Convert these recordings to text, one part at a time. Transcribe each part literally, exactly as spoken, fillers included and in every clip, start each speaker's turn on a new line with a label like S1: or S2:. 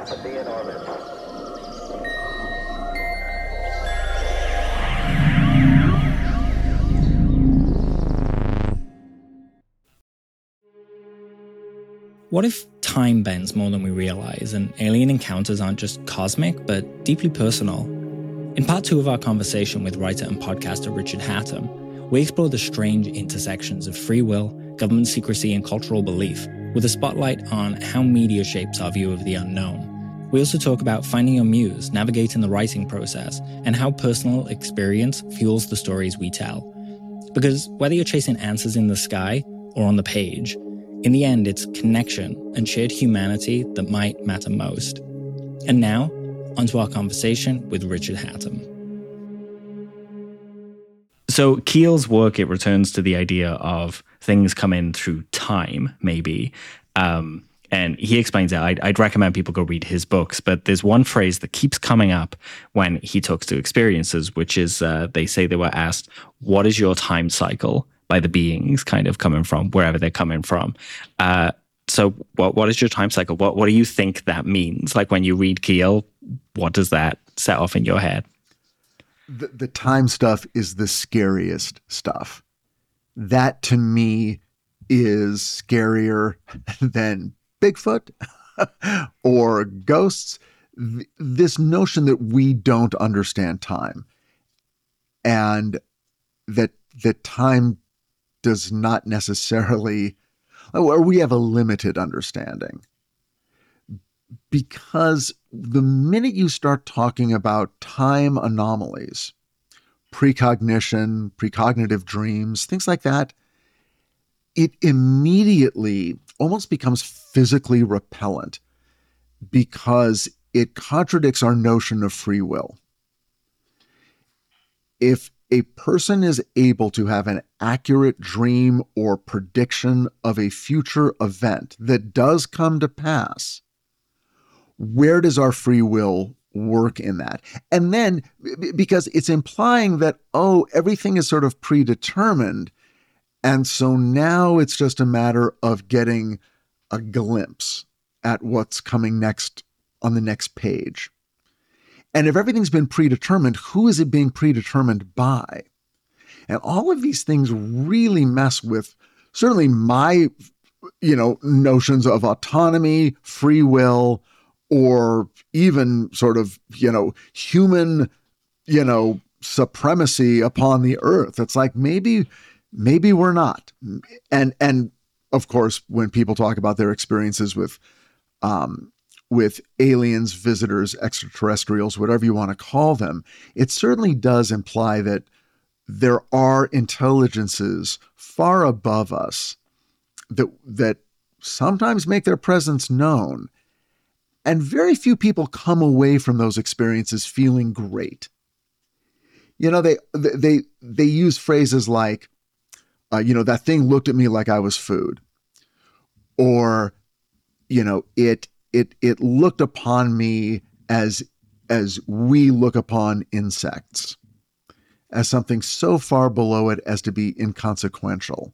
S1: Rapidly in orbit.
S2: What if time bends more than we realize, and alien encounters aren't just cosmic, but deeply personal? In part two of our conversation with writer and podcaster Richard Hatem, we explore the strange intersections of free will, government secrecy, and cultural belief, with a spotlight on how media shapes our view of the unknown. We also talk about finding your muse, navigating the writing process, and how personal experience fuels the stories we tell. Because whether you're chasing answers in the sky or on the page, in the end, it's connection and shared humanity that might matter most. And now, onto our conversation with Richard Hatem. So Keel's work, it returns to the idea of things come in through time, maybe. Um, and he explains it. I'd, I'd recommend people go read his books, but there's one phrase that keeps coming up when he talks to experiences, which is uh, they say they were asked, what is your time cycle? By the beings kind of coming from wherever they're coming from. Uh, so what what is your time cycle? What what do you think that means? Like when you read Keel, what does that set off in your head?
S3: The, the time stuff is the scariest stuff. That to me is scarier than Bigfoot or ghosts. Th- this notion that we don't understand time and that that time does not necessarily, or we have a limited understanding. Because the minute you start talking about time anomalies, precognition, precognitive dreams, things like that, it immediately almost becomes physically repellent because it contradicts our notion of free will. If a person is able to have an accurate dream or prediction of a future event that does come to pass, where does our free will work in that? And then, because it's implying that, oh, everything is sort of predetermined, and so now it's just a matter of getting a glimpse at what's coming next on the next page. And if everything's been predetermined, who is it being predetermined by? And all of these things really mess with certainly my, you know, notions of autonomy, free will, or even sort of, you know, human, you know, supremacy upon the earth. It's like maybe, maybe we're not. And, and of course, when people talk about their experiences with, um, with aliens, visitors, extraterrestrials, whatever you want to call them, it certainly does imply that there are intelligences far above us that that sometimes make their presence known. And very few people come away from those experiences feeling great. You know, they they they use phrases like, uh, you know, that thing looked at me like I was food, or, you know, it It it looked upon me as as we look upon insects, as something so far below it as to be inconsequential.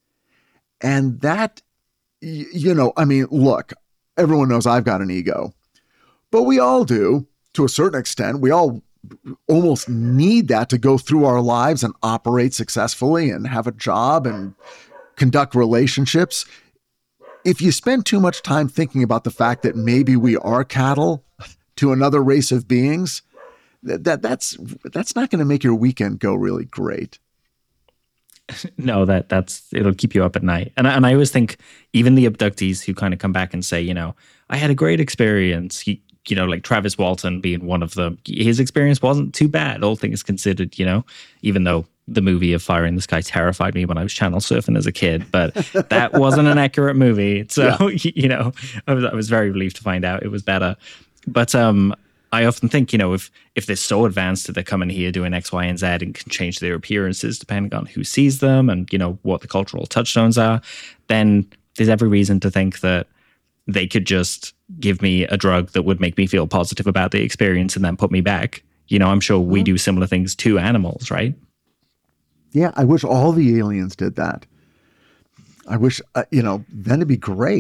S3: And that, you know, I mean, look, everyone knows I've got an ego, but we all do to a certain extent. We all almost need that to go through our lives and operate successfully and have a job and conduct relationships. If you spend too much time thinking about the fact that maybe we are cattle to another race of beings, that, that that's that's not going to make your weekend go really great.
S2: No, that that's it'll keep you up at night. And I, and I always think even the abductees who kind of come back and say, you know, I had a great experience. He, you know, like Travis Walton being one of them. His experience wasn't too bad, all things considered. You know, even though the movie of Fire in the Sky terrified me when I was channel surfing as a kid, but that wasn't an accurate movie. So, yeah. you know, I was, I was very relieved to find out it was better. But um, I often think, you know, if if they're so advanced that they're coming here doing X, Y, and Z and can change their appearances depending on who sees them and, you know, what the cultural touchstones are, then there's every reason to think that they could just give me a drug that would make me feel positive about the experience and then put me back. You know, I'm sure we do similar things to animals, right?
S3: Yeah, I wish all the aliens did that. I wish, uh, you know, then it'd be great.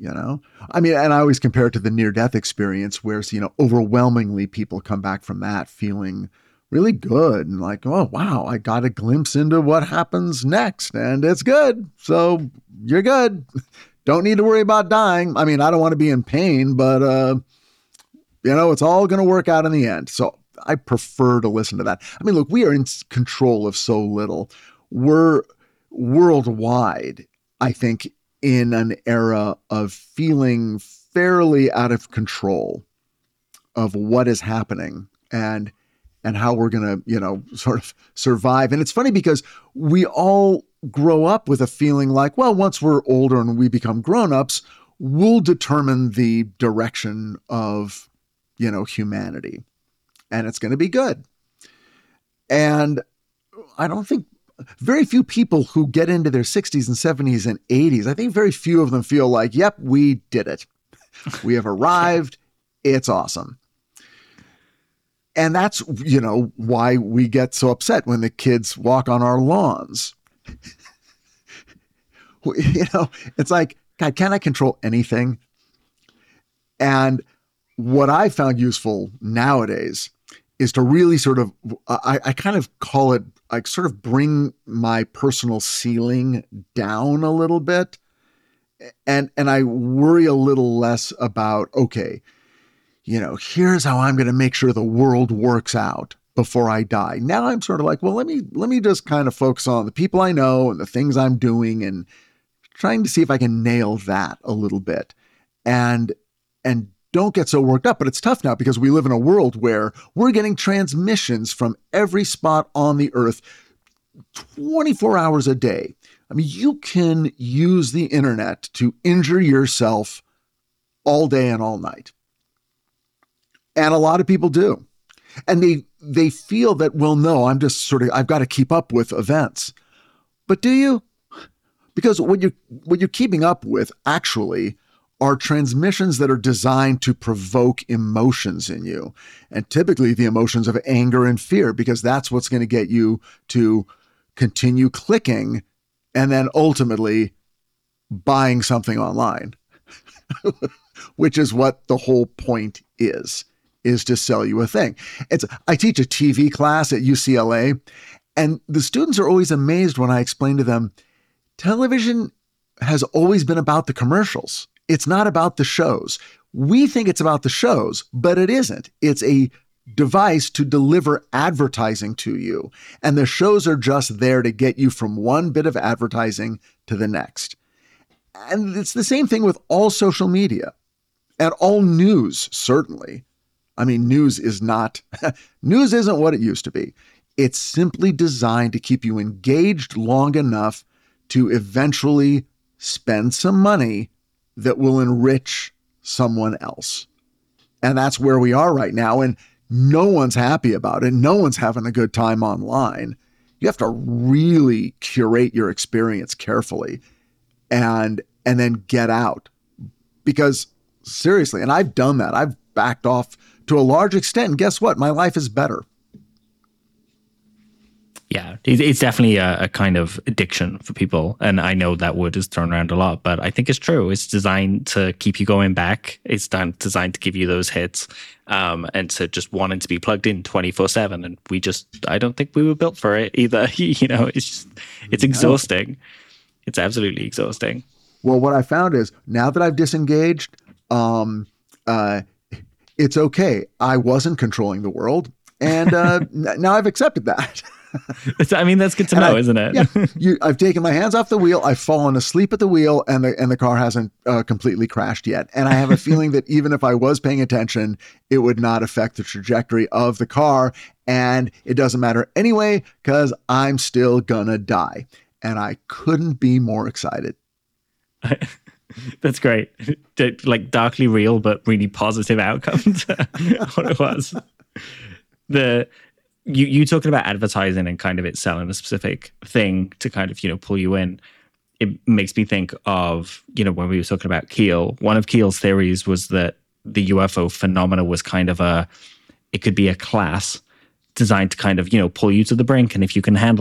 S3: you know? I mean, and I always compare it to the near-death experience where, you know, overwhelmingly people come back from that feeling really good and like, oh, wow, I got a glimpse into what happens next and it's good. So you're good. Don't need to worry about dying. I mean, I don't want to be in pain, but, uh, you know, it's all going to work out in the end. So I prefer to listen to that. I mean, look, we are in control of so little. We're worldwide, I think, in an era of feeling fairly out of control of what is happening and and how we're going to, you know, sort of survive. And it's funny because we all grow up with a feeling like, well, once we're older and we become grown-ups, we'll determine the direction of, you know, humanity. And it's going to be good. And I don't think very few people who get into their sixties and seventies and eighties, I think very few of them feel like, yep, we did it. We have arrived. It's awesome. And that's, you know, why we get so upset when the kids walk on our lawns. You know, it's like, God, can I control anything? And what I found useful nowadays is to really sort of, I, I kind of call it, like sort of bring my personal ceiling down a little bit. And, and I worry a little less about, okay, you know, here's how I'm going to make sure the world works out before I die. Now I'm sort of like, well, let me, let me just kind of focus on the people I know and the things I'm doing and trying to see if I can nail that a little bit and, and don't get so worked up. But it's tough now because we live in a world where we're getting transmissions from every spot on the earth twenty-four hours a day. I mean, you can use the internet to injure yourself all day and all night. And a lot of people do. And they they feel that, well, no, I'm just sort of, I've got to keep up with events. But do you? Because what you're, what you're keeping up with actually are transmissions that are designed to provoke emotions in you. And typically the emotions of anger and fear, because that's what's going to get you to continue clicking and then ultimately buying something online, which is what the whole point is. is to sell you a thing. It's, I teach a T V class at U C L A, and the students are always amazed when I explain to them, television has always been about the commercials. It's not about the shows. We think it's about the shows, but it isn't. It's a device to deliver advertising to you. And the shows are just there to get you from one bit of advertising to the next. And it's the same thing with all social media and all news, certainly. I mean, news is not, news isn't what it used to be. It's simply designed to keep you engaged long enough to eventually spend some money that will enrich someone else. And that's where we are right now. And no one's happy about it. No one's having a good time online. You have to really curate your experience carefully and, and then get out. Because seriously, and I've done that. I've backed off to a large extent. And guess what? My life is better.
S2: Yeah, it's definitely a, a kind of addiction for people. And I know that word is thrown around a lot, but I think it's true. It's designed to keep you going back. It's designed to give you those hits um, and to just wanting to be plugged in twenty-four seven. And we just, I don't think we were built for it either. You know, it's just, it's exhausting. It's absolutely exhausting.
S3: Well, what I found is now that I've disengaged, um, uh, it's okay. I wasn't controlling the world. And uh, now I've accepted that.
S2: I mean, that's good to and know, I, isn't it?
S3: Yeah, you, I've taken my hands off the wheel. I've fallen asleep at the wheel, and the and the car hasn't uh, completely crashed yet. And I have a feeling that even if I was paying attention, it would not affect the trajectory of the car. And it doesn't matter anyway, because I'm still gonna die. And I couldn't be more excited.
S2: That's great. Like darkly real, but really positive outcomes. What it was. The You you talking about advertising and kind of it selling a specific thing to kind of, you know, pull you in. It makes me think of, you know, when we were talking about Keel, one of Keel's theories was that the U F O phenomena was kind of a, it could be a class designed to kind of, you know, pull you to the brink. And if you can handle it,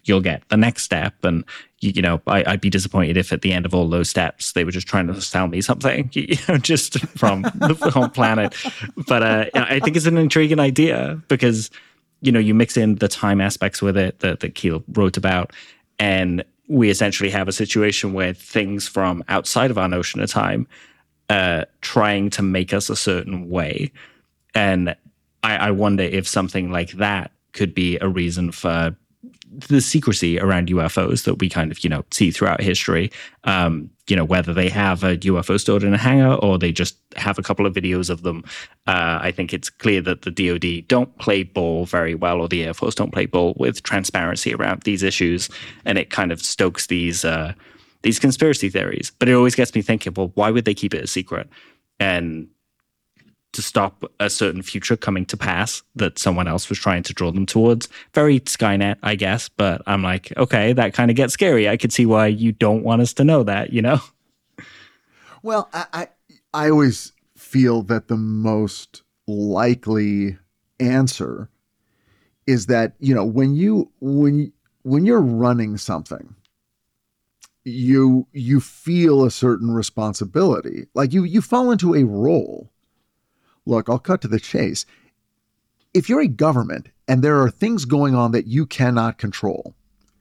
S2: you'll get the next step. And, you, you know, I, I'd be disappointed if at the end of all those steps, they were just trying to sell me something, you know, just from the whole planet. But uh, I think it's an intriguing idea because, you know, you mix in the time aspects with it that, that Keel wrote about, and we essentially have a situation where things from outside of our notion of time uh, trying to make us a certain way. And I, I wonder if something like that could be a reason for the secrecy around U F Os that we kind of, you know, see throughout history. Um, you know, whether they have a U F O stored in a hangar or they just have a couple of videos of them. Uh, I think it's clear that the D O D don't play ball very well, or the Air Force don't play ball with transparency around these issues. And it kind of stokes these uh, these conspiracy theories. But it always gets me thinking, well, why would they keep it a secret? And to stop a certain future coming to pass that someone else was trying to draw them towards. Very Skynet, I guess, but I'm like, okay, that kind of gets scary. I could see why you don't want us to know that, you know?
S3: Well, I, I, I always feel that the most likely answer is that, you know, when you, when, when you're running something, you, you feel a certain responsibility. Like you, you fall into a role. Look, I'll cut to the chase. If you're a government and there are things going on that you cannot control,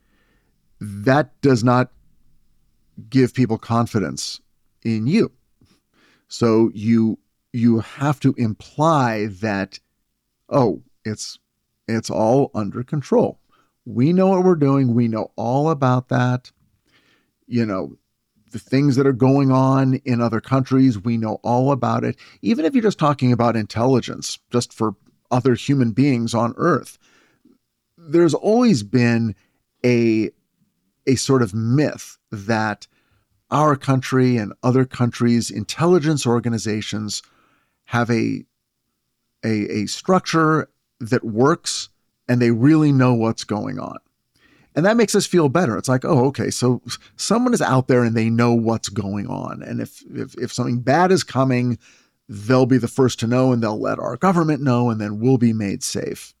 S3: that does not give people confidence in you. So you you have to imply that, oh, it's it's all under control. We know what we're doing. We know all about that. You know, the things that are going on in other countries, we know all about it. Even if you're just talking about intelligence, just for other human beings on Earth, there's always been a, a sort of myth that our country and other countries' intelligence organizations have a, a, a structure that works and they really know what's going on. And that makes us feel better. It's like, oh, okay, so someone is out there and they know what's going on. And if, if if something bad is coming, they'll be the first to know and they'll let our government know and then we'll be made safe.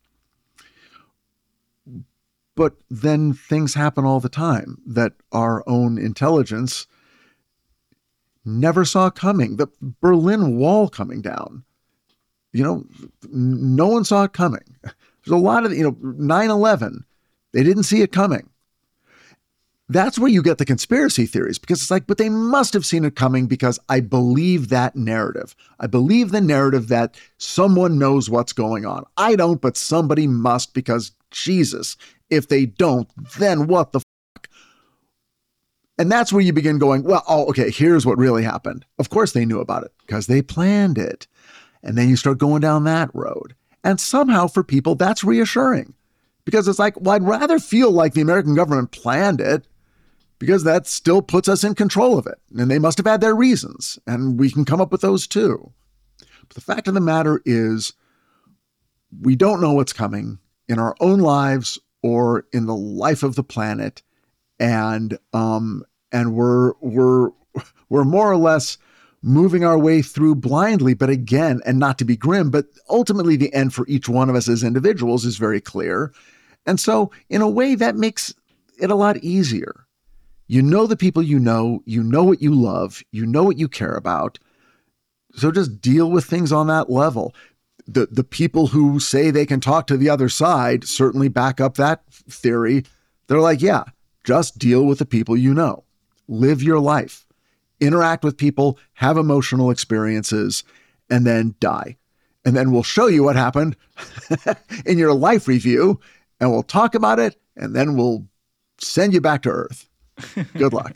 S3: But then things happen all the time that our own intelligence never saw coming. The Berlin Wall coming down, you know, no one saw it coming. There's a lot of, you know, nine eleven. They didn't see it coming. That's where you get the conspiracy theories, because it's like, but they must have seen it coming because I believe that narrative. I believe the narrative that someone knows what's going on. I don't, but somebody must, because Jesus, if they don't, then what the fuck? And that's where you begin going, well, oh, okay, here's what really happened. Of course they knew about it because they planned it. And then you start going down that road. And somehow for people, that's reassuring. Because it's like, well, I'd rather feel like the American government planned it because that still puts us in control of it. And they must have had their reasons, and we can come up with those too. But the fact of the matter is, we don't know what's coming in our own lives or in the life of the planet. And um, and we're we're we're more or less moving our way through blindly, but again, and not to be grim, but ultimately the end for each one of us as individuals is very clear. And so in a way that makes it a lot easier. You know the people you know, you know what you love, you know what you care about. So just deal with things on that level. The, the people who say they can talk to the other side certainly back up that theory. They're like, yeah, just deal with the people you know. Live your life. Interact with people, have emotional experiences, and then die. And then we'll show you what happened in your life review, and we'll talk about it, and then we'll send you back to Earth. Good luck.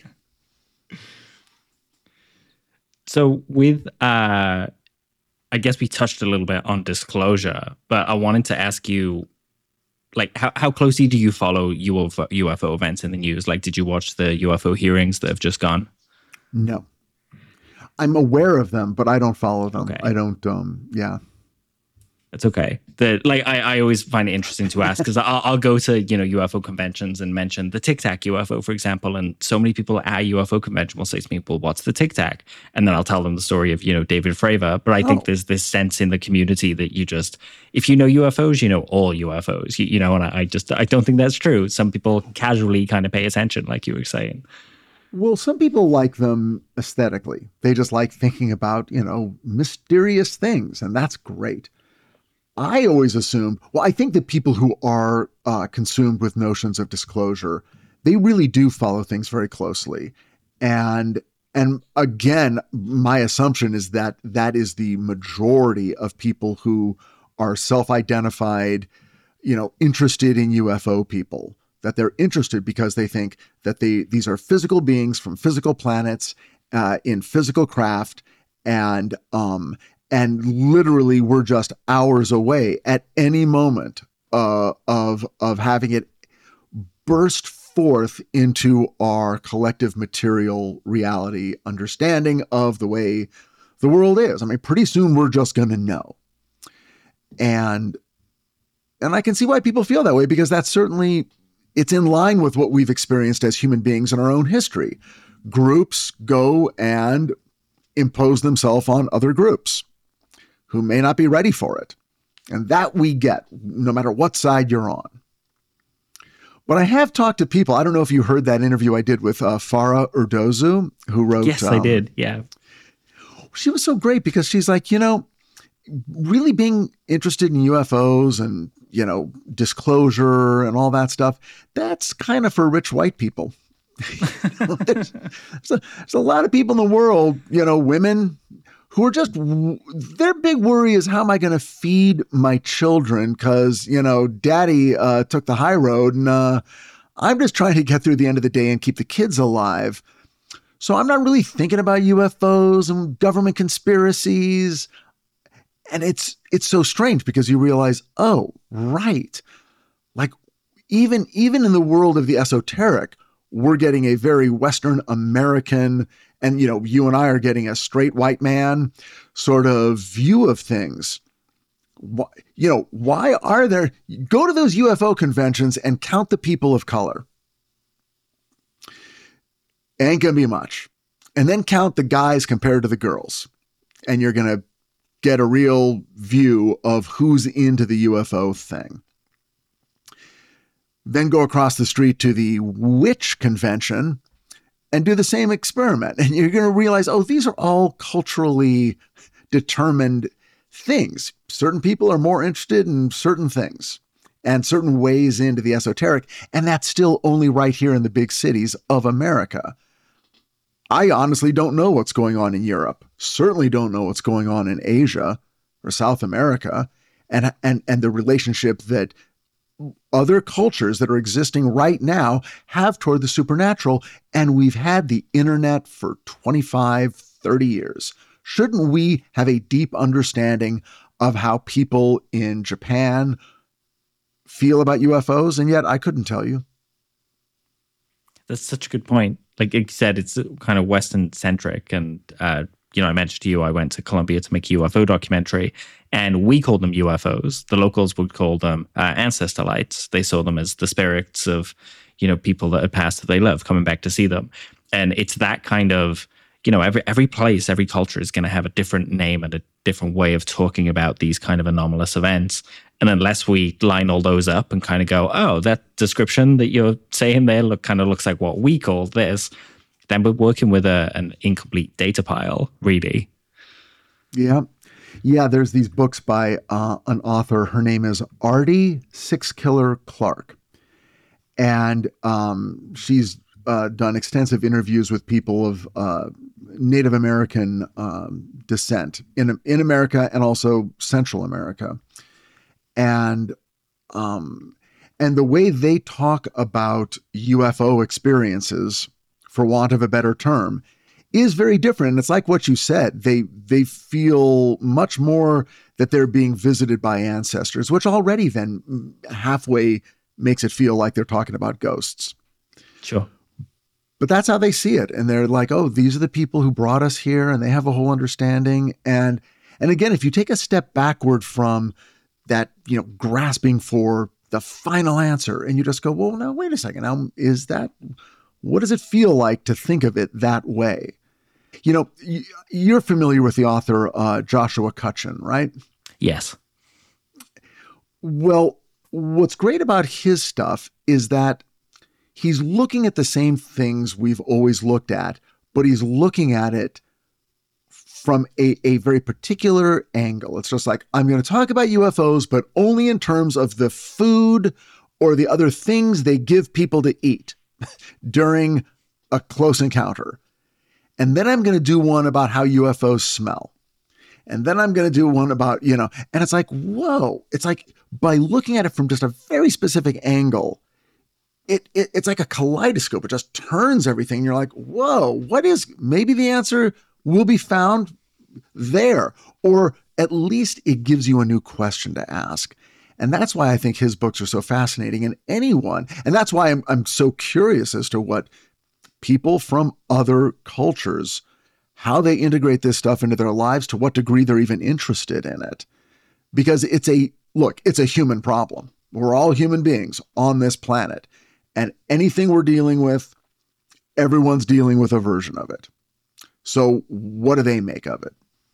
S2: So with, uh, I guess we touched a little bit on disclosure, but I wanted to ask you, like, how, how closely do you follow U F O, U F O events in the news? Like, did you watch the U F O hearings that have just gone?
S3: No. I'm aware of them, but I don't follow them.
S2: Okay.
S3: I don't, um, yeah.
S2: It's okay. The like I, I always find it interesting to ask because I'll, I'll go to you know U F O conventions and mention the Tic Tac U F O, for example, and so many people at a U F O convention will say to me, "Well, what's the Tic Tac?" And then I'll tell them the story of you know David Fravor. But I
S3: Oh.
S2: think there's this sense in the community that you just, if you know U F Os, you know all U F Os. You, you know, and I, I just I don't think that's true. Some people casually kind of pay attention, like you were saying.
S3: Well, some people like them aesthetically. They just like thinking about, you know, mysterious things, and that's great. I always assumed, well, I think that people who are uh, consumed with notions of disclosure, they really do follow things very closely. And and again, my assumption is that that is the majority of people who are self-identified, you know, interested in U F O people, that they're interested because they think that they these are physical beings from physical planets uh, in physical craft, and um, and literally we're just hours away at any moment uh, of of having it burst forth into our collective material reality understanding of the way the world is. I mean, pretty soon we're just going to know, and and I can see why people feel that way, because that's certainly, it's in line with what we've experienced as human beings in our own history. Groups go and impose themselves on other groups who may not be ready for it. And that we get, no matter what side you're on. But I have talked to people. I don't know if you heard that interview I did with uh, Farah Erdozu, who wrote...
S2: Yes, um, I did. Yeah.
S3: She was so great because she's like, you know, really being interested in U F Os and, you know, disclosure and all that stuff, that's kind of for rich white people. there's, there's, a, there's a lot of people in the world, you know, women who are just, their big worry is, how am I going to feed my children? Because, you know, daddy uh, took the high road, and uh, I'm just trying to get through the end of the day and keep the kids alive. So I'm not really thinking about U F Os and government conspiracies. And it's it's so strange because you realize, oh, right. Like even, even in the world of the esoteric, we're getting a very Western American, and, you know, you and I are getting a straight white man sort of view of things. Why, you know, why are there, go to those U F O conventions and count the people of color. Ain't gonna be much. And then count the guys compared to the girls. And you're going to get a real view of who's into the U F O thing. Then go across the street to the witch convention and do the same experiment. And you're going to realize, oh, these are all culturally determined things. Certain people are more interested in certain things and certain ways into the esoteric. And that's still only right here in the big cities of America. I honestly don't know what's going on in Europe. Certainly don't know what's going on in Asia or South America, and and and the relationship that other cultures that are existing right now have toward the supernatural. And we've had the internet for twenty-five, thirty years. Shouldn't we have a deep understanding of how people in Japan feel about U F Os? And yet I couldn't tell you.
S2: That's such a good point. Like you said, it's kind of Western centric. And, uh, you know, I mentioned to you, I went to Colombia to make a U F O documentary, and we called them U F Os. The locals would call them uh, ancestor lights. They saw them as the spirits of, you know, people that had passed that they love coming back to see them. And it's that kind of, you know, every every place, every culture is going to have a different name and a different way of talking about these kind of anomalous events. And unless we line all those up and kind of go, oh, that description that you're saying there look kind of looks like what we call this, then we're working with a, an incomplete data pile, really.
S3: Yeah. Yeah, there's these books by uh, an author. Her name is Artie Sixkiller Clarke. And um, she's uh, done extensive interviews with people of uh, Native American um, descent in, in America and also Central America. And um, and the way they talk about U F O experiences, for want of a better term, is very different. And it's like what you said. They they feel much more that they're being visited by ancestors, which already then halfway makes it feel like they're talking about ghosts.
S2: Sure.
S3: But that's how they see it. And they're like, oh, these are the people who brought us here, and they have a whole understanding. And and again, if you take a step backward from that, you know, grasping for the final answer. And you just go, well, now, wait a second. Now, is that, what does it feel like to think of it that way? You know, you're familiar with the author, uh, Joshua Cutchin, right?
S2: Yes.
S3: Well, what's great about his stuff is that he's looking at the same things we've always looked at, but he's looking at it from a, a very particular angle. It's just like, I'm going to talk about U F Os, but only in terms of the food or the other things they give people to eat during a close encounter. And then I'm going to do one about how U F Os smell. And then I'm going to do one about, you know, and it's like, whoa, it's like by looking at it from just a very specific angle, it, it it's like a kaleidoscope. It just turns everything. You're like, whoa, what is, maybe the answer will be found there, or at least it gives you a new question to ask. And that's why I think his books are so fascinating. And anyone, and that's why I'm, I'm so curious as to what people from other cultures, how they integrate this stuff into their lives, to what degree they're even interested in it. Because it's a, look, it's a human problem. We're all human beings on this planet. And anything we're dealing with, everyone's dealing with a version of it. So what do they make of it?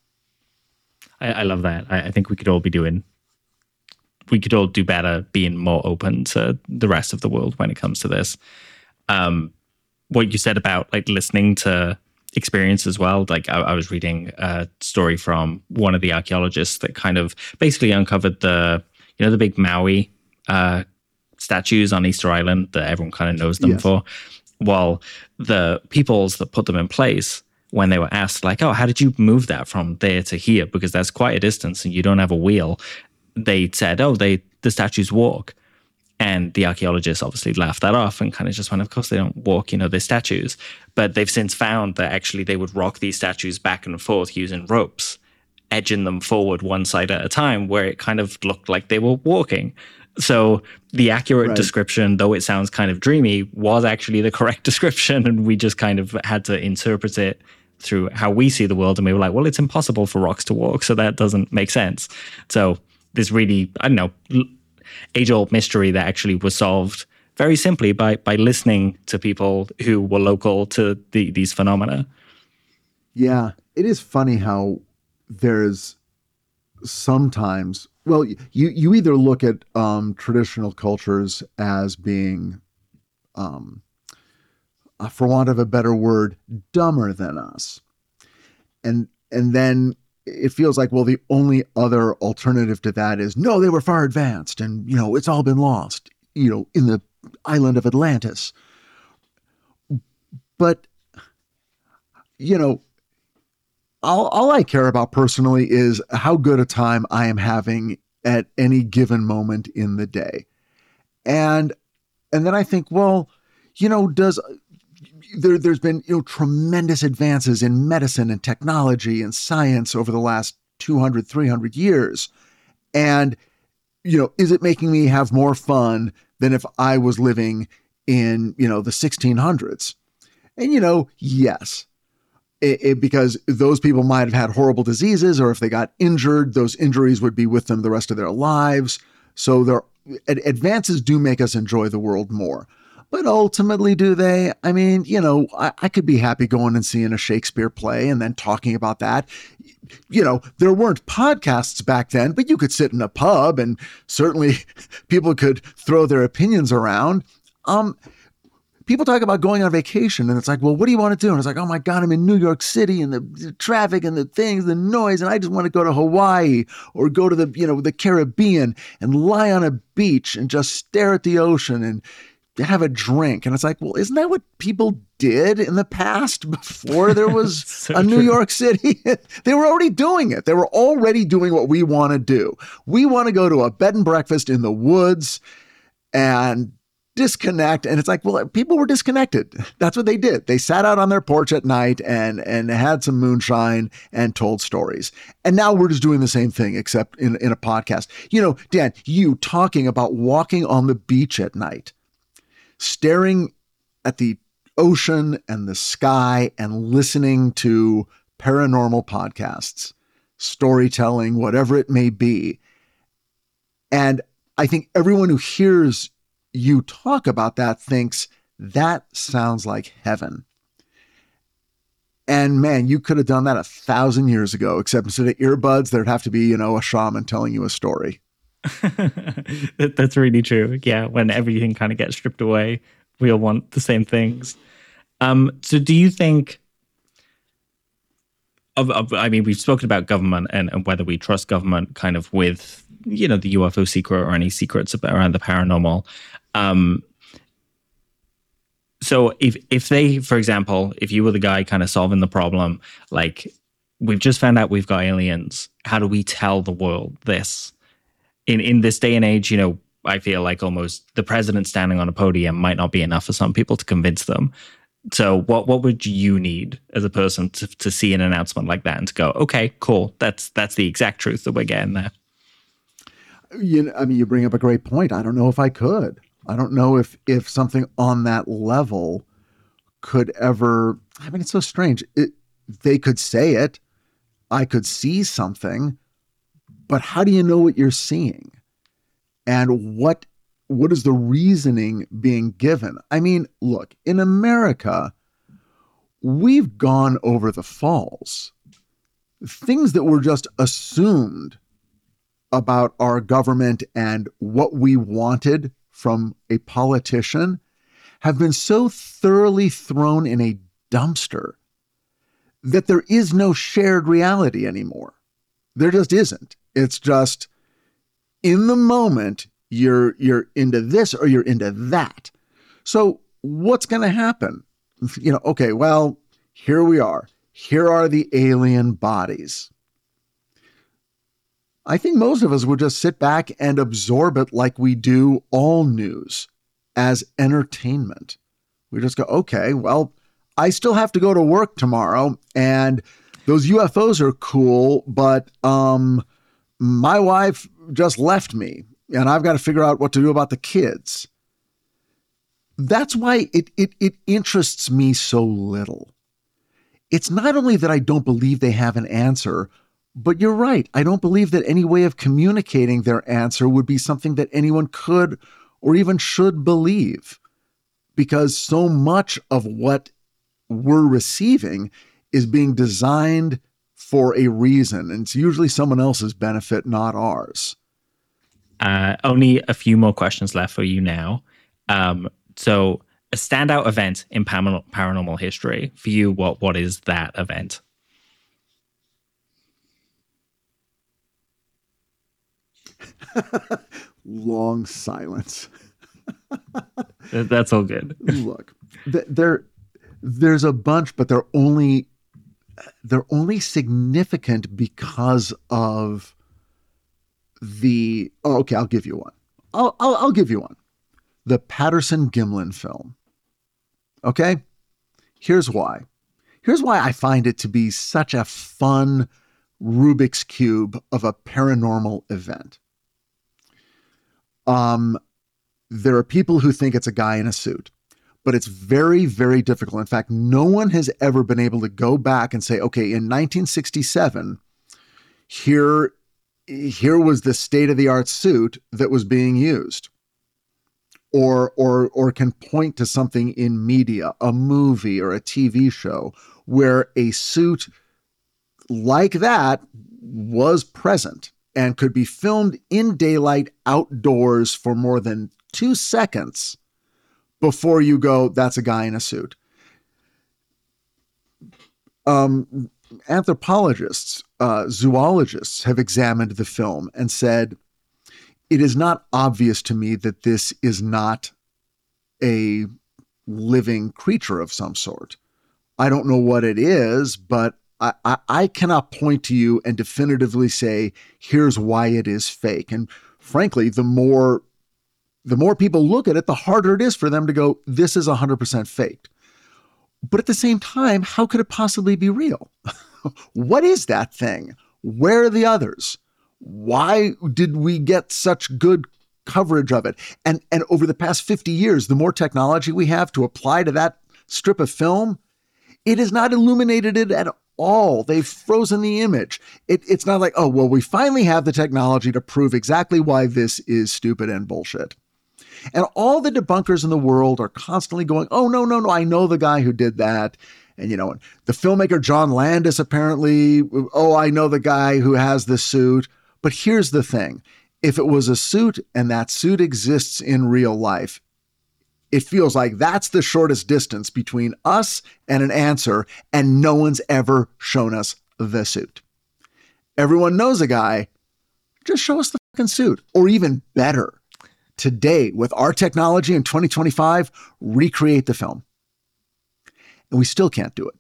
S2: I, I love that. I, I think we could all be doing, we could all do better being more open to the rest of the world when it comes to this. Um, what you said about like listening to experience as well. Like I, I was reading a story from one of the archaeologists that kind of basically uncovered the, you know, the big Maui uh, statues on Easter Island that everyone kind of knows them
S3: Yes.
S2: for. Well, the peoples that put them in place, when they were asked like, oh, how did you move that from there to here? Because that's quite a distance and you don't have a wheel. They said, oh, they the statues walk. And the archaeologists obviously laughed that off and kind of just went, of course they don't walk, you know, they're statues. But they've since found that actually they would rock these statues back and forth using ropes, edging them forward one side at a time, where it kind of looked like they were walking. So the accurate
S3: Right.
S2: description, though it sounds kind of dreamy, was actually the correct description. And we just kind of had to interpret it through how we see the world. And we were like, well, it's impossible for rocks to walk, so that doesn't make sense. So this really, I don't know, age-old mystery that actually was solved very simply by by listening to people who were local to the, these phenomena.
S3: Yeah, it is funny how there's sometimes, well, you you either look at um, traditional cultures as being, um, uh, for want of a better word, dumber than us, and and then it feels like, well, the only other alternative to that is, no, they were far advanced, and you know it's all been lost, you know, in the island of Atlantis. But you know, all, all I care about personally is how good a time I am having at any given moment in the day. And, and then I think, well, you know, does there, there's been, you know, tremendous advances in medicine and technology and science over the last two hundred, three hundred years. And, you know, is it making me have more fun than if I was living in, you know, the sixteen hundreds? And, you know, yes. It, it, because those people might have had horrible diseases, or if they got injured, those injuries would be with them the rest of their lives. So their ad- advances do make us enjoy the world more. But ultimately, do they? I mean, you know, I, I could be happy going and seeing a Shakespeare play and then talking about that. You know, there weren't podcasts back then, but you could sit in a pub and certainly people could throw their opinions around. Um, People talk about going on vacation and it's like, well, what do you want to do? And it's like, oh my God, I'm in New York City and the, the traffic and the things, the noise. And I just want to go to Hawaii or go to the, you know, the Caribbean and lie on a beach and just stare at the ocean and have a drink. And it's like, well, isn't that what people did in the past before there was
S2: So
S3: a New
S2: true.
S3: York City? They were already doing it. They were already doing what we want to do. We want to go to a bed and breakfast in the woods and disconnect. And it's like, well, people were disconnected. That's what they did. They sat out on their porch at night and, and had some moonshine and told stories. And now we're just doing the same thing, except in, in a podcast. You know, Dan, you talking about walking on the beach at night, staring at the ocean and the sky and listening to paranormal podcasts, storytelling, whatever it may be. And I think everyone who hears you talk about that thinks that sounds like heaven. And man, you could have done that a thousand years ago, except instead of earbuds, there'd have to be, you know, a shaman telling you a story.
S2: That's really true. Yeah, when everything kind of gets stripped away, we all want the same things. Um, so do you think, of, of, I mean, we've spoken about government and, and whether we trust government kind of with, you know, the U F O secret or any secrets about, around the paranormal. Um, so if if they, for example, if you were the guy kind of solving the problem, like, we've just found out we've got aliens, how do we tell the world this? In in this day and age, you know, I feel like almost the president standing on a podium might not be enough for some people to convince them. So what what would you need as a person to, to see an announcement like that and to go, okay, cool, that's that's the exact truth that we're getting there?
S3: You know, I mean, you bring up a great point. I don't know if I could. I don't know if if something on that level could ever, I mean, it's so strange. It, they could say it. I could see something, but how do you know what you're seeing? And what what is the reasoning being given? I mean, look, in America, we've gone over the falls. Things that were just assumed about our government and what we wanted from a politician have been so thoroughly thrown in a dumpster that there is no shared reality anymore. There just isn't. It's just in the moment, you're you're into this or you're into that. So what's going to happen? You know, okay, well, here we are. Here are the alien bodies. I think most of us would just sit back and absorb it like we do all news as entertainment. We just go, okay, well, I still have to go to work tomorrow and those U F Os are cool, but um, my wife just left me and I've got to figure out what to do about the kids. That's why it, it, it interests me so little. It's not only that I don't believe they have an answer, but you're right. I don't believe that any way of communicating their answer would be something that anyone could or even should believe, because so much of what we're receiving is being designed for a reason, and it's usually someone else's benefit, not ours.
S2: Uh, only a few more questions left for you now. Um, so a standout event in paranormal, paranormal history for you, what what is that event?
S3: Long silence.
S2: That's all good.
S3: Look, th- there, there's a bunch, but they're only they're only significant because of the. Oh, okay, I'll give you one. I'll I'll, I'll give you one. The Patterson-Gimlin film. Okay, here's why. Here's why I find it to be such a fun Rubik's Cube of a paranormal event. Um, there are people who think it's a guy in a suit, but it's very, very difficult. In fact, no one has ever been able to go back and say, okay, in nineteen sixty-seven, here, here was the state-of-the-art suit that was being used. Or, or, or can point to something in media, a movie or a T V show, where a suit like that was present and could be filmed in daylight outdoors for more than two seconds before you go, that's a guy in a suit. Um, anthropologists, uh, zoologists have examined the film and said, it is not obvious to me that this is not a living creature of some sort. I don't know what it is, but I, I, I cannot point to you and definitively say, here's why it is fake. And frankly, the more the more people look at it, the harder it is for them to go, this is one hundred percent faked. But at the same time, how could it possibly be real? What is that thing? Where are the others? Why did we get such good coverage of it? And, and over the past fifty years, the more technology we have to apply to that strip of film, it has not illuminated it at all. They've frozen the image. It, it's not like, oh, well, we finally have the technology to prove exactly why this is stupid and bullshit. And all the debunkers in the world are constantly going, oh, no, no, no, I know the guy who did that. And, you know, the filmmaker John Landis apparently, oh, I know the guy who has this suit. But here's the thing. If it was a suit and that suit exists in real life, it feels like that's the shortest distance between us and an answer, and no one's ever shown us the suit. Everyone knows a guy. Just show us the fucking suit. Or even better, today, with our technology in twenty twenty-five, recreate the film. And we still can't do it.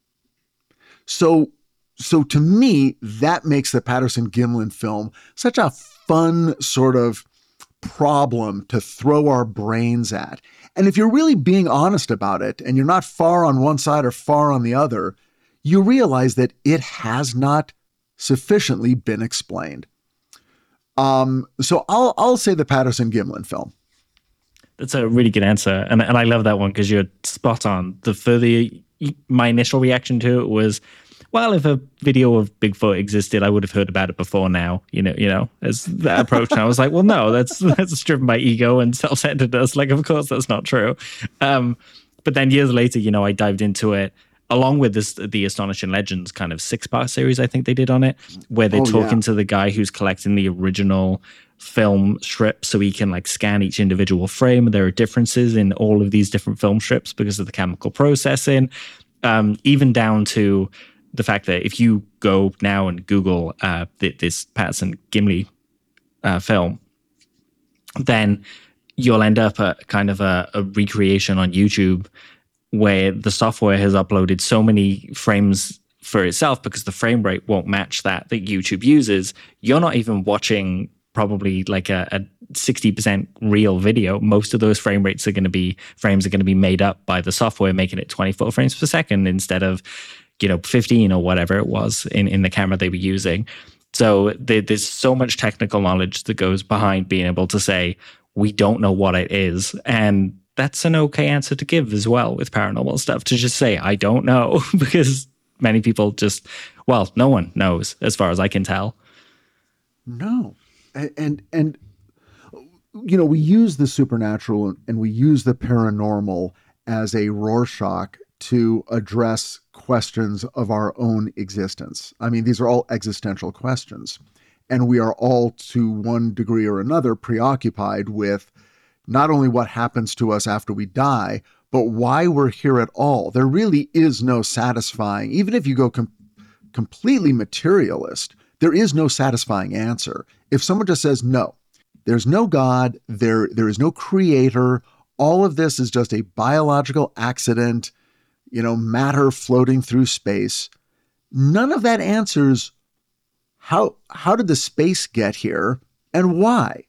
S3: So, so to me, that makes the Patterson-Gimlin film such a fun sort of problem to throw our brains at. And if you're really being honest about it, and you're not far on one side or far on the other, you realize that it has not sufficiently been explained. Um, so I'll I'll say the Patterson-Gimlin film.
S2: That's a really good answer, and and I love that one because you're spot on. The further my initial reaction to it was, well, if a video of Bigfoot existed, I would have heard about it before now. You know, you know, as that approach. And I was like, well, no, that's that's driven by ego and self-centeredness. Like, of course, that's not true. Um, but then years later, you know, I dived into it along with this the Astonishing Legends kind of six-part series I think they did on it, where they're oh, talking yeah. to the guy who's collecting the original film strips so he can like scan each individual frame. There are differences in all of these different film strips because of the chemical processing, um, even down to the fact that if you go now and Google uh, th- this Patterson-Gimlin uh, film, then you'll end up at kind of a, a recreation on YouTube where the software has uploaded so many frames for itself because the frame rate won't match that that YouTube uses. You're not even watching probably like a, a sixty percent real video. Most of those frame rates are going to be frames are going to be made up by the software, making it twenty-four frames per second instead of, you know, fifteen or whatever it was in, in the camera they were using. So there, there's so much technical knowledge that goes behind being able to say, we don't know what it is. And that's an okay answer to give as well with paranormal stuff, to just say, I don't know, because many people just, well, no one knows as far as I can tell.
S3: No. And, and, and you know, we use the supernatural and we use the paranormal as a Rorschach to address questions of our own existence. I mean, these are all existential questions. And we are all, to one degree or another, preoccupied with not only what happens to us after we die, but why we're here at all. There really is no satisfying, even if you go com- completely materialist, there is no satisfying answer. If someone just says, no, there's no God, there, there is no creator, all of this is just a biological accident, you know, matter floating through space, none of that answers how, how did the space get here and why?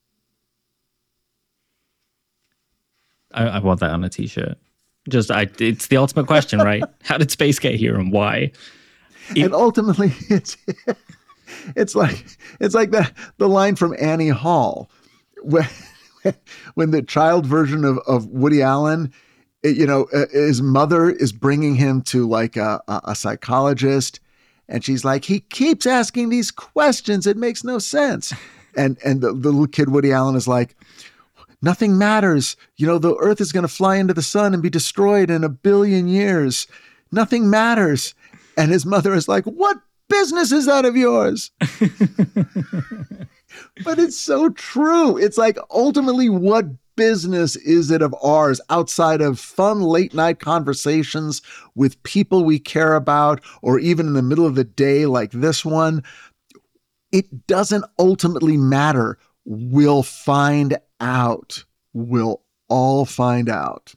S2: I, I want that on a t-shirt. Just, I, it's the ultimate question, right? How did space get here and why? It,
S3: and ultimately, it's it's like it's like the the line from Annie Hall, when when the child version of of Woody Allen, it, you know, his mother is bringing him to like a, a psychologist, and she's like, he keeps asking these questions, it makes no sense, and and the, the little kid Woody Allen is like, nothing matters. You know, the earth is going to fly into the sun and be destroyed in a billion years. Nothing matters. And his mother is like, what business is that of yours? But it's so true. It's like, ultimately, what business is it of ours outside of fun late night conversations with people we care about, or even in the middle of the day like this one? It doesn't ultimately matter. We'll find out. We'll all find out.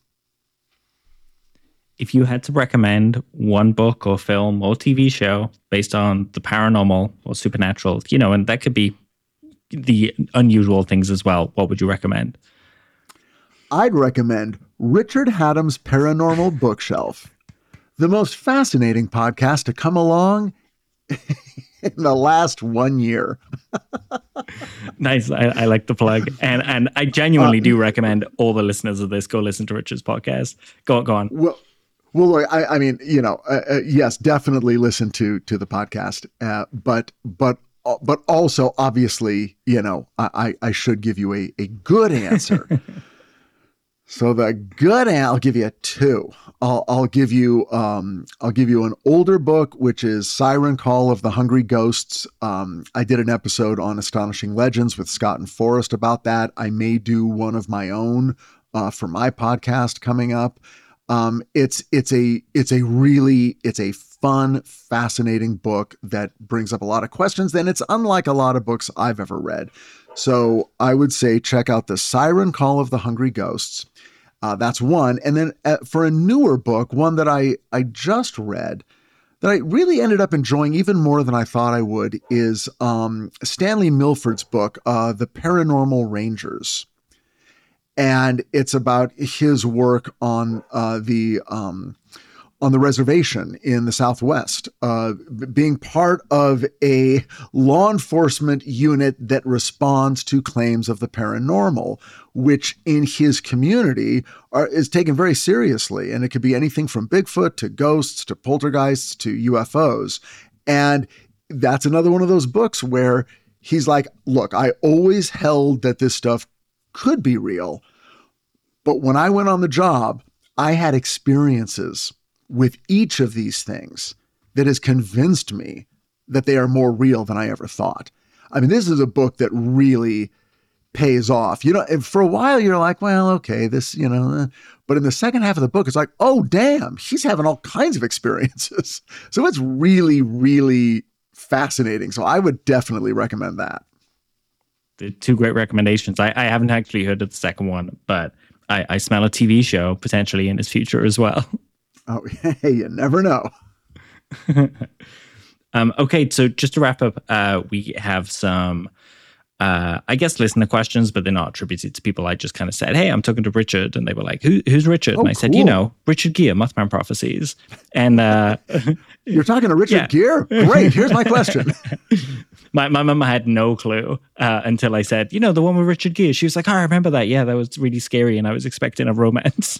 S2: If you had to recommend one book or film or T V show based on the paranormal or supernatural, you know, and that could be the unusual things as well, what would you recommend?
S3: I'd recommend Richard Haddam's Paranormal Bookshelf, the most fascinating podcast to come along in the last one year.
S2: Nice. I, I like the plug. And and I genuinely uh, do recommend all the listeners of this go listen to Richard's podcast. Go, go on.
S3: Well, Well, look, I, I mean, you know, uh, uh, yes, definitely listen to to the podcast, uh, but but uh, but also obviously, you know, I I should give you a a good answer. So the good answer, I'll give you a two. I'll I'll give you um I'll give you an older book, which is Siren Call of the Hungry Ghosts. Um, I did an episode on Astonishing Legends with Scott and Forrest about that. I may do one of my own uh, for my podcast coming up. Um, it's it's a it's a really it's a fun, fascinating book that brings up a lot of questions. And it's unlike a lot of books I've ever read. So I would say check out the Siren Call of the Hungry Ghosts. Uh, that's one. And then uh, for a newer book, one that I I just read that I really ended up enjoying even more than I thought I would is um, Stanley Milford's book, uh, The Paranormal Rangers. And it's about his work on uh, the um, on the reservation in the Southwest, uh, being part of a law enforcement unit that responds to claims of the paranormal, which in his community are, is taken very seriously. And it could be anything from Bigfoot to ghosts to poltergeists to U F Os. And that's another one of those books where he's like, look, I always held that this stuff could be real. But when I went on the job, I had experiences with each of these things that has convinced me that they are more real than I ever thought. I mean, this is a book that really pays off. You know, and for a while you're like, well, okay, this, you know, eh. But in the second half of the book, it's like, oh, damn, he's having all kinds of experiences. So it's really, really fascinating. So I would definitely recommend that.
S2: The two great recommendations. I, I haven't actually heard of the second one, but I, I smell a T V show potentially in his future as well.
S3: Oh, hey, you never know.
S2: um, okay, so just to wrap up, uh, we have some, uh, I guess, listener questions, but they're not attributed to people. I just kind of said, hey, I'm talking to Richard. And they were like, Who, who's Richard?
S3: Oh,
S2: and I said,
S3: cool.
S2: you know, Richard Gere, Mothman Prophecies. And uh,
S3: you're talking to Richard
S2: yeah.
S3: Gere? Great. Here's my question.
S2: My my mum had no clue uh, until I said, you know, the one with Richard Gere. She was like, oh, I remember that. Yeah, that was really scary. And I was expecting a romance.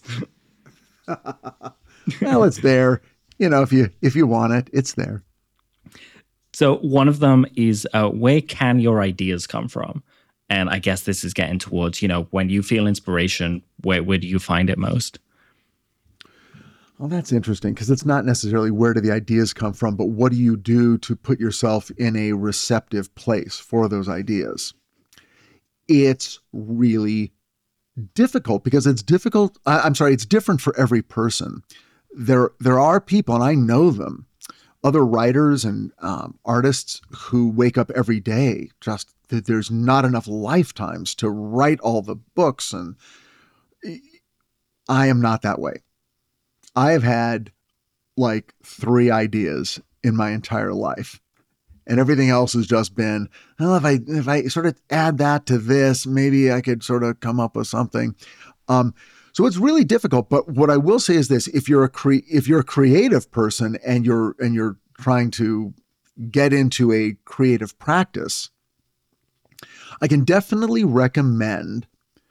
S3: Well, it's there. You know, if you if you want it, it's there.
S2: So one of them is, uh, where can your ideas come from? And I guess this is getting towards, you know, when you feel inspiration, where, where do you find it most?
S3: Well, that's interesting because it's not necessarily where do the ideas come from, but what do you do to put yourself in a receptive place for those ideas? It's really difficult because it's difficult. I, I'm sorry, it's different for every person. There, there are people, and I know them, other writers and um, artists who wake up every day just that there's not enough lifetimes to write all the books. And I am not that way. I have had like three ideas in my entire life, and everything else has just been, well, if I if I sort of add that to this, maybe I could sort of come up with something. Um, so it's really difficult. But what I will say is this: if you're a cre- if you're a creative person and you're and you're trying to get into a creative practice, I can definitely recommend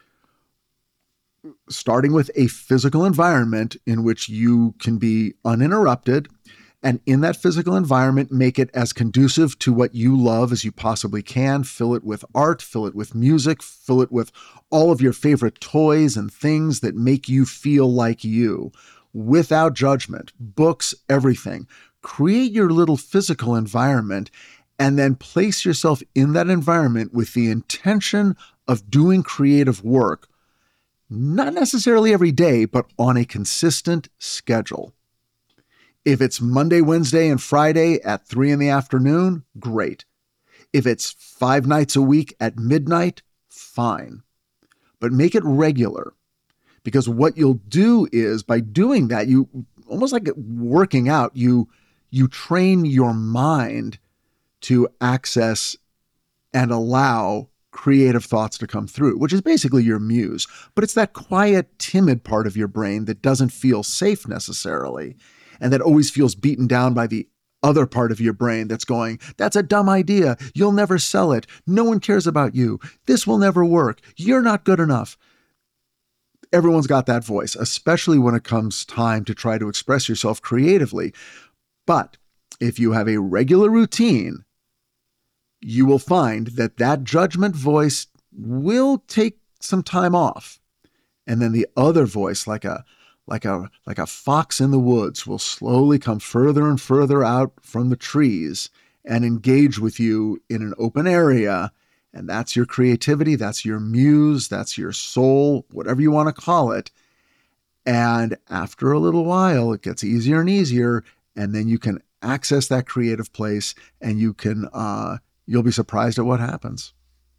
S3: starting with a physical environment in which you can be uninterrupted, and in that physical environment, make it as conducive to what you love as you possibly can. Fill it with art, fill it with music, fill it with all of your favorite toys and things that make you feel like you, without judgment, books, everything. Create your little physical environment and then place yourself in that environment with the intention of doing creative work. Not necessarily every day, but on a consistent schedule. If it's Monday, Wednesday, and Friday at three in the afternoon, great. If it's five nights a week at midnight, fine. But make it regular. Because what you'll do is, by doing that, you almost like working out, you, you train your mind to access and allow creative thoughts to come through, which is basically your muse. But it's that quiet, timid part of your brain that doesn't feel safe necessarily, and that always feels beaten down by the other part of your brain that's going, that's a dumb idea. You'll never sell it. No one cares about you. This will never work. You're not good enough. everyone's got that voice, especially when it comes time to try to express yourself creatively. But if you have a regular routine, you will find that that judgment voice will take some time off. And then the other voice, like a like a like a fox in the woods, will slowly come further and further out from the trees and engage with you in an open area. And that's your creativity, that's your muse, that's your soul, whatever you want to call it. And after a little while, it gets easier and easier, and then you can access that creative place, and you can uh, you'll be surprised at what happens.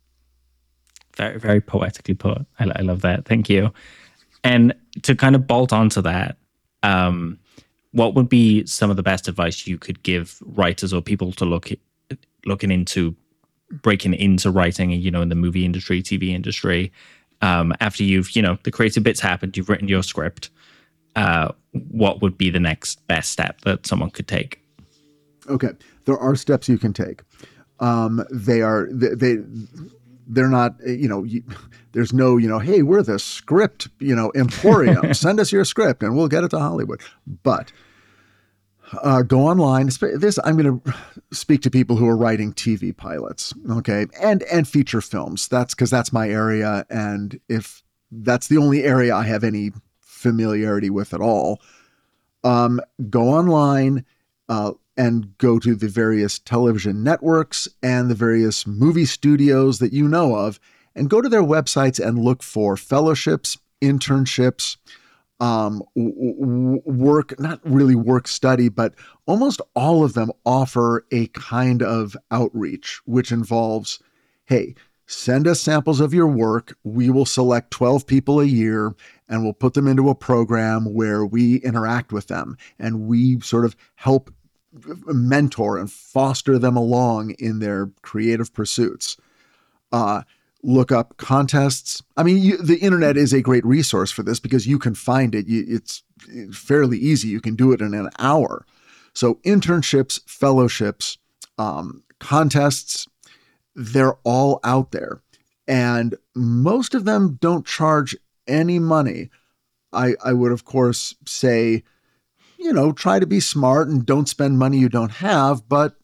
S2: Very, very poetically put. I, I love that. Thank you. And to kind of bolt onto that, um, what would be some of the best advice you could give writers or people to look looking into breaking into writing, you know, in the movie industry, T V industry, um, after you've, you know, the creative bits happened, you've written your script, uh, what would be the next best step that someone could take?
S3: Okay. There are steps you can take. Um, they are, they, they they're not, you know, you, there's no, you know, hey, we're the script, you know, emporium. Send us your script and we'll get it to Hollywood. But uh, go online. This, I'm going to speak to people who are writing T V pilots, okay, and and feature films. That's because that's my area, and if that's the only area I have any familiarity with at all, um, go online. Uh, and go to the various television networks and the various movie studios that you know of, and go to their websites and look for fellowships, internships, um, w- work, not really work study, but almost all of them offer a kind of outreach, which involves, hey, send us samples of your work. We will select twelve people a year and we'll put them into a program where we interact with them and we sort of help mentor and foster them along in their creative pursuits. Uh, look up contests. I mean, you, the internet is a great resource for this because you can find it. You, it's fairly easy. You can do it in an hour. So internships, fellowships, um, contests, they're all out there. And most of them don't charge any money. I, I would, of course, say, you know, try to be smart and don't spend money you don't have, but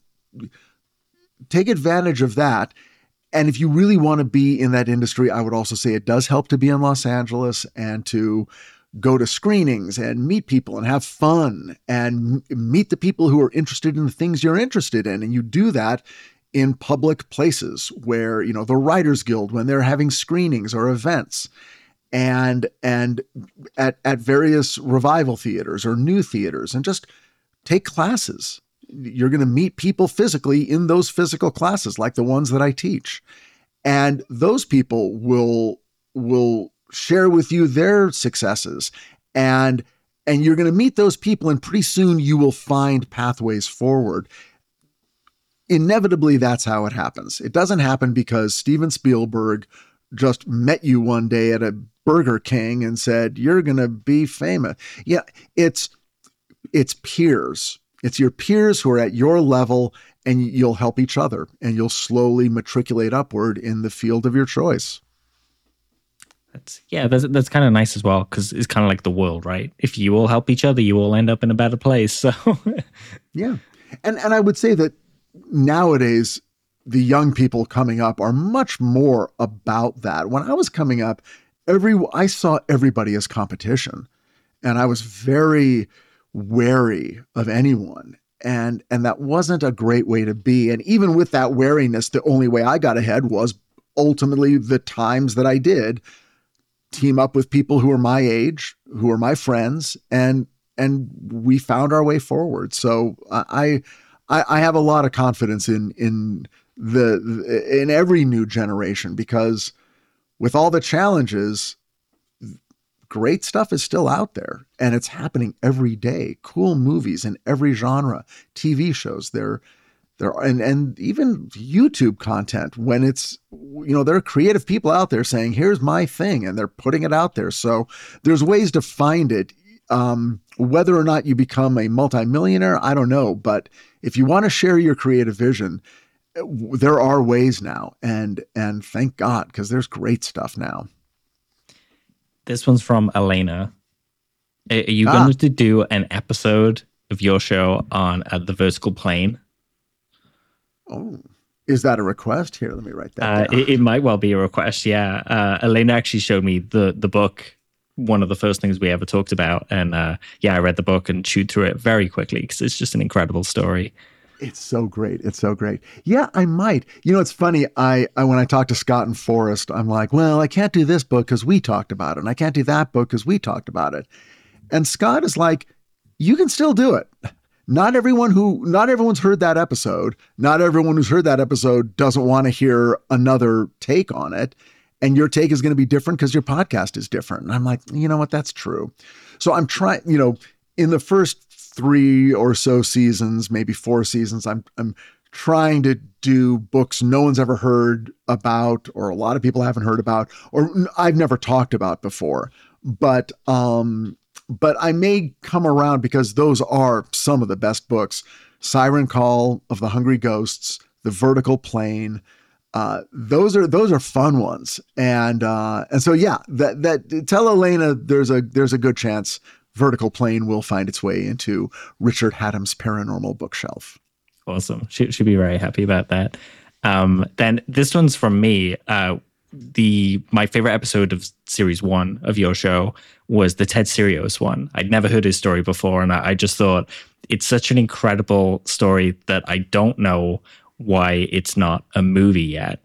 S3: take advantage of that. And if you really want to be in that industry, I would also say it does help to be in Los Angeles and to go to screenings and meet people and have fun and meet the people who are interested in the things you're interested in. And you do that in public places where, you know, the Writers Guild, when they're having screenings or events, and and at, at various revival theaters or new theaters, and just take classes. You're going to meet people physically in those physical classes, like the ones that I teach. And those people will will share with you their successes. And, and you're going to meet those people, and pretty soon you will find pathways forward. Inevitably, that's how it happens. It doesn't happen because Steven Spielberg just met you one day at a Burger King and said, you're going to be famous. Yeah, it's it's peers. It's your peers who are at your level, and you'll help each other, and you'll slowly matriculate upward in the field of your choice.
S2: That's yeah, that's that's kind of nice as well, because it's kind of like the world, right? If you all help each other, you all end up in a better place. So
S3: yeah, and and I would say that nowadays the young people coming up are much more about that. When I was coming up, every I saw everybody as competition, and I was very wary of anyone. And, and that wasn't a great way to be. And even with that wariness, the only way I got ahead was ultimately the times that I did team up with people who are my age, who are my friends, and, and we found our way forward. So I, I, I have a lot of confidence in, in the, in every new generation, because with all the challenges, great stuff is still out there, and it's happening every day. Cool movies in every genre, T V shows, there, there, and and even YouTube content. When it's, you know, there are creative people out there saying, "Here's my thing," and they're putting it out there. So there's ways to find it. Um, whether or not you become a multimillionaire, I don't know, but if you want to share your creative vision, there are ways now, and and thank God, because there's great stuff now.
S2: This one's from Elena. Are you
S3: Ah,
S2: going to do an episode of your show on uh, the vertical plane?
S3: oh, is that a request? Here, let me write that
S2: Uh,
S3: down.
S2: it, it might well be a request. Yeah, uh, Elena actually showed me the the book. One of the first things we ever talked about, and uh, yeah, I read the book and chewed through it very quickly because it's just an incredible story.
S3: It's so great. It's so great. Yeah, I might. You know, it's funny. I, I when I talk to Scott and Forrest, I'm like, well, I can't do this book because we talked about it, and I can't do that book because we talked about it. And Scott is like, you can still do it. Not everyone who, not everyone's heard that episode. Not everyone who's heard that episode doesn't want to hear another take on it. And your take is going to be different because your podcast is different. And I'm like, you know what? That's true. So I'm trying, you know, in the first three or so seasons, maybe four seasons, I'm, I'm trying to do books no one's ever heard about, or a lot of people haven't heard about, or I've never talked about before. But, um, but I may come around because those are some of the best books. Siren Call of the Hungry Ghosts, The Vertical Plane. Uh, those are those are fun ones, and uh, and so yeah, that that tell Elena there's a there's a good chance Vertical Plane will find its way into Richard Haddam's paranormal bookshelf.
S2: Awesome. She she'd be very happy about that. Um, then this one's from me. Uh, the my favorite episode of series one of your show was the Ted Sirios one. I'd never heard his story before, and I, I just thought it's such an incredible story that I don't know why it's not a movie yet.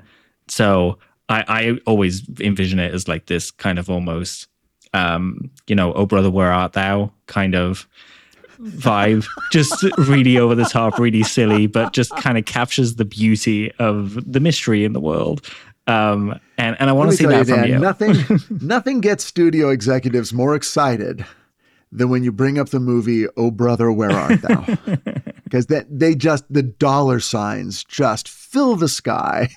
S2: So I, I always envision it as like this kind of almost, um, you know, oh brother, where art thou kind of vibe. Just really over the top, really silly, but just kind of captures the beauty of the mystery in the world. Um, and, and I want to see that
S3: you,
S2: from
S3: Dan,
S2: you.
S3: Nothing, nothing gets studio executives more excited than when you bring up the movie, Oh Brother, Where Art Thou? Because that they just, the dollar signs just fill the sky.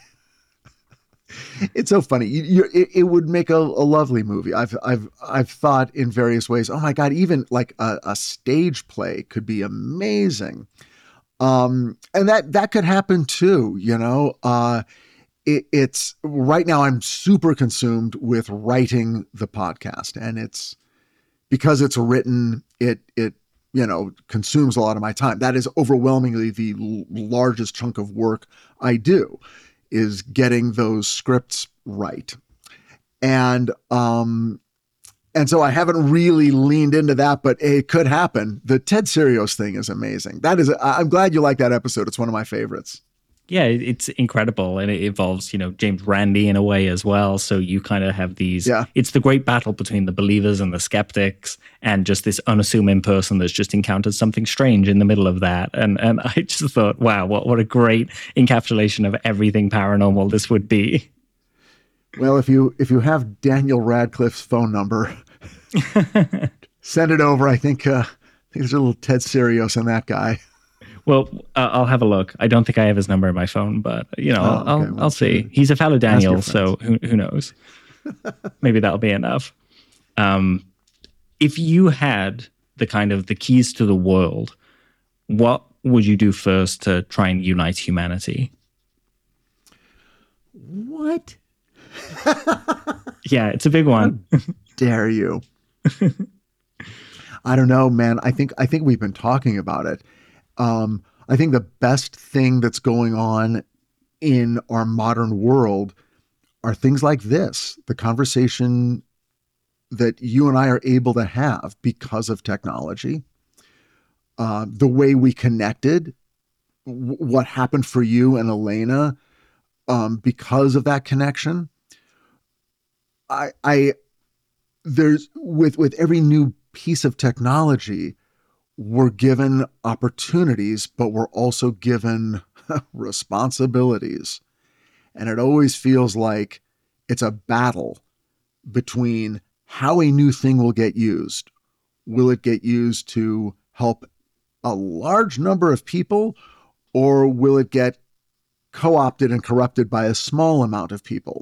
S3: It's so funny. You, you, it, it would make a, a lovely movie. I've I've I've thought in various ways. Oh my God, even like a, a stage play could be amazing. Um, and that that could happen too. You know, uh, it, it's right now. I'm super consumed with writing the podcast, and it's because it's written. It it you know consumes a lot of my time. That is overwhelmingly the l- largest chunk of work I do, is getting those scripts right. And, um, and so I haven't really leaned into that, but it could happen. The Ted Sirios thing is amazing. That is, I'm glad you like that episode. It's one of my favorites.
S2: Yeah, it's incredible, and it involves, you know, James Randi in a way as well. So you kind of have these,
S3: yeah.
S2: It's the great battle between the believers and the skeptics, and just this unassuming person that's just encountered something strange in the middle of that. And and I just thought, wow, what, what a great encapsulation of everything paranormal this would be.
S3: Well, if you if you have Daniel Radcliffe's phone number, send it over. I think, uh, I think there's a little Ted Sirios in that guy.
S2: Well, uh, I'll have a look. I don't think I have his number in my phone, but you know,
S3: oh, okay.
S2: I'll
S3: well,
S2: I'll see. He's a fellow Daniel, so
S3: friends.
S2: who who knows? Maybe that'll be enough. Um, if you had the kind of the keys to the world, what would you do first to try and unite humanity?
S3: What?
S2: Yeah, it's a big one.
S3: How dare you? I don't know, man. I think I think we've been talking about it. Um, I think the best thing that's going on in our modern world are things like this, the conversation that you and I are able to have because of technology, uh, the way we connected, w- what happened for you and Elena um, because of that connection. I, I, there's with with every new piece of technology, we're given opportunities, but we're also given responsibilities. And it always feels like it's a battle between how a new thing will get used. Will it get used to help a large number of people, or will it get co-opted and corrupted by a small amount of people?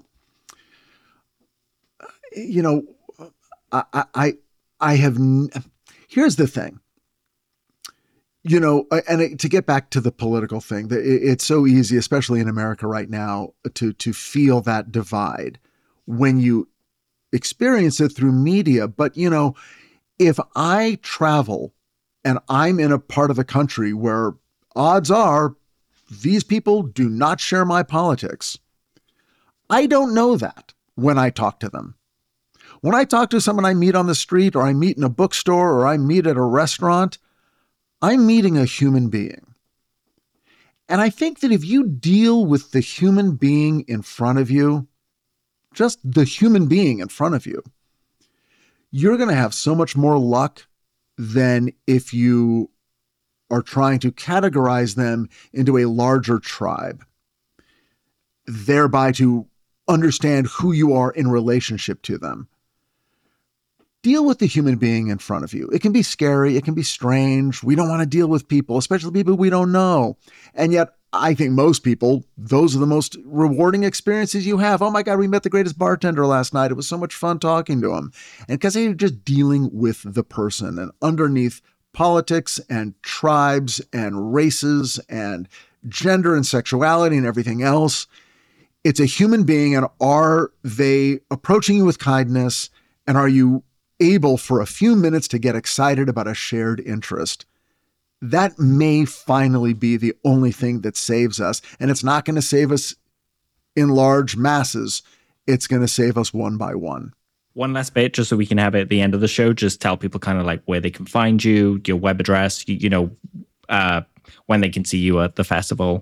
S3: You know, I, I, I have, here's the thing. You know, and to get back to the political thing, it's so easy, especially in America right now, to to feel that divide when you experience it through media. But, you know, if I travel and I'm in a part of the country where odds are these people do not share my politics, I don't know that when I talk to them. When I talk to someone I meet on the street, or I meet in a bookstore, or I meet at a restaurant, I'm meeting a human being. And I think that if you deal with the human being in front of you, just the human being in front of you, you're going to have so much more luck than if you are trying to categorize them into a larger tribe, thereby to understand who you are in relationship to them. Deal with the human being in front of you. It can be scary. It can be strange. We don't want to deal with people, especially people we don't know. And yet, I think most people, those are the most rewarding experiences you have. Oh my God, we met the greatest bartender last night. It was so much fun talking to him. And because you're just dealing with the person, and underneath politics and tribes and races and gender and sexuality and everything else, it's a human being. And are they approaching you with kindness? And are you able for a few minutes to get excited about a shared interest? That may finally be the only thing that saves us. And it's not going to save us in large masses. It's going to save us one by one.
S2: One last bit, just so we can have it at the end of the show, just tell people kind of like where they can find you, your web address, you, you know, uh, when they can see you at the festival.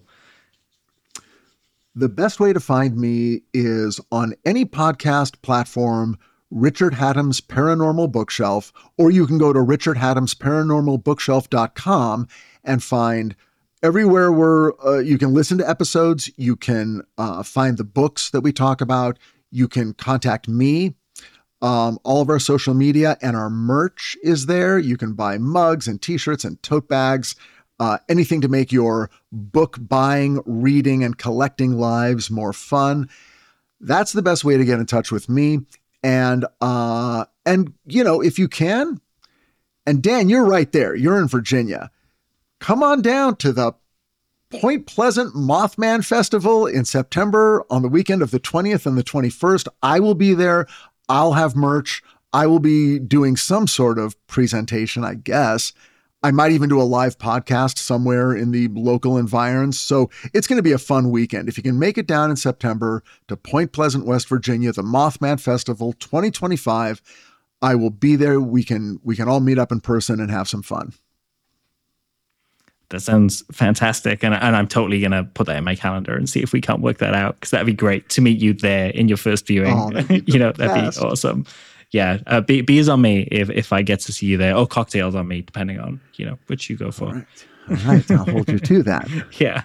S3: The best way to find me is on any podcast platform, Richard Haddam's Paranormal Bookshelf, or you can go to richard haddams paranormal bookshelf dot com and find everywhere where uh, you can listen to episodes. You can uh, find the books that we talk about. You can contact me. Um, all of our social media and our merch is there. You can buy mugs and t-shirts and tote bags, uh, anything to make your book buying, reading, and collecting lives more fun. That's the best way to get in touch with me. And, uh, and, you know, if you can, and Dan, you're right there, you're in Virginia, come on down to the Point Pleasant Mothman Festival in September on the weekend of the twentieth and the twenty-first. I will be there. I'll have merch. I will be doing some sort of presentation, I guess. I might even do a live podcast somewhere in the local environs. So it's going to be a fun weekend. If you can make it down in September to Point Pleasant, West Virginia, the Mothman Festival twenty twenty-five, I will be there. We can, we can all meet up in person and have some fun.
S2: That sounds fantastic. And, and I'm totally going to put that in my calendar and see if we can't work that out, because that'd be great to meet you there in your first viewing.
S3: Oh,
S2: you know, that'd best. be awesome. Yeah. Uh, be, beers on me if, if I get to see you there, or cocktails on me, depending on, you know, which you go for.
S3: All right. All right. I'll hold you to that.
S2: Yeah.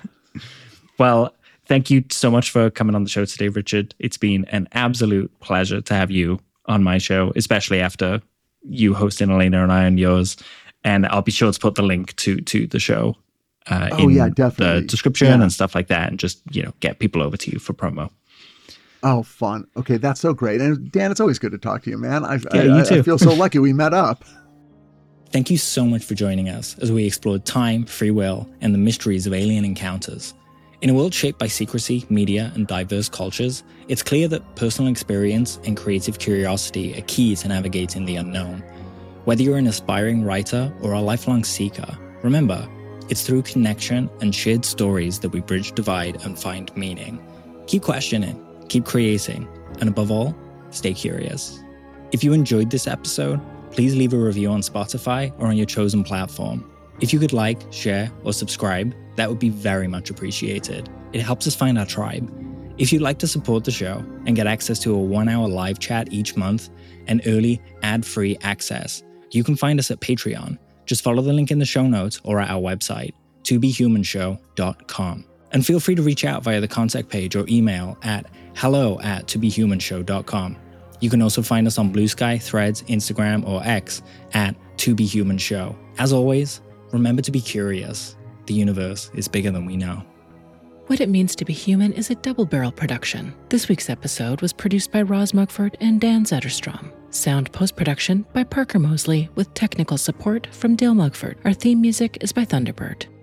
S2: Well, thank you so much for coming on the show today, Richard. It's been an absolute pleasure to have you on my show, especially after you hosting Elena and I on yours. And I'll be sure to put the link to to the show uh,
S3: oh,
S2: in
S3: yeah, definitely.
S2: the description yeah. and stuff like that, and just, you know, get people over to you for promo.
S3: Oh, fun. Okay, that's so great. And Dan, it's always good to talk to you, man. I,
S2: yeah,
S3: I,
S2: you too.
S3: I feel so lucky we met up.
S1: Thank you so much for joining us as we explored time, free will, and the mysteries of alien encounters. In a world shaped by secrecy, media, and diverse cultures, it's clear that personal experience and creative curiosity are key to navigating the unknown. Whether you're an aspiring writer or a lifelong seeker, remember, it's through connection and shared stories that we bridge divide and find meaning. Keep questioning, keep creating, and above all, stay curious. If you enjoyed this episode, please leave a review on Spotify or on your chosen platform. If you could like, share, or subscribe, that would be very much appreciated. It helps us find our tribe. If you'd like to support the show and get access to a one-hour live chat each month and early ad-free access, you can find us at Patreon. Just follow the link in the show notes or at our website, to be human show dot com. And feel free to reach out via the contact page or email at hello at to be human show dot com. You can also find us on Blue Sky, Threads, Instagram, or X at to be human show. As always, remember to be curious. The universe is bigger than we know.
S4: What It Means to Be Human is a Double Barrel production. This week's episode was produced by Roz Mugford and Dan Zetterstrom. Sound post-production by Parker Mosley with technical support from Dale Mugford. Our theme music is by Thunderbird.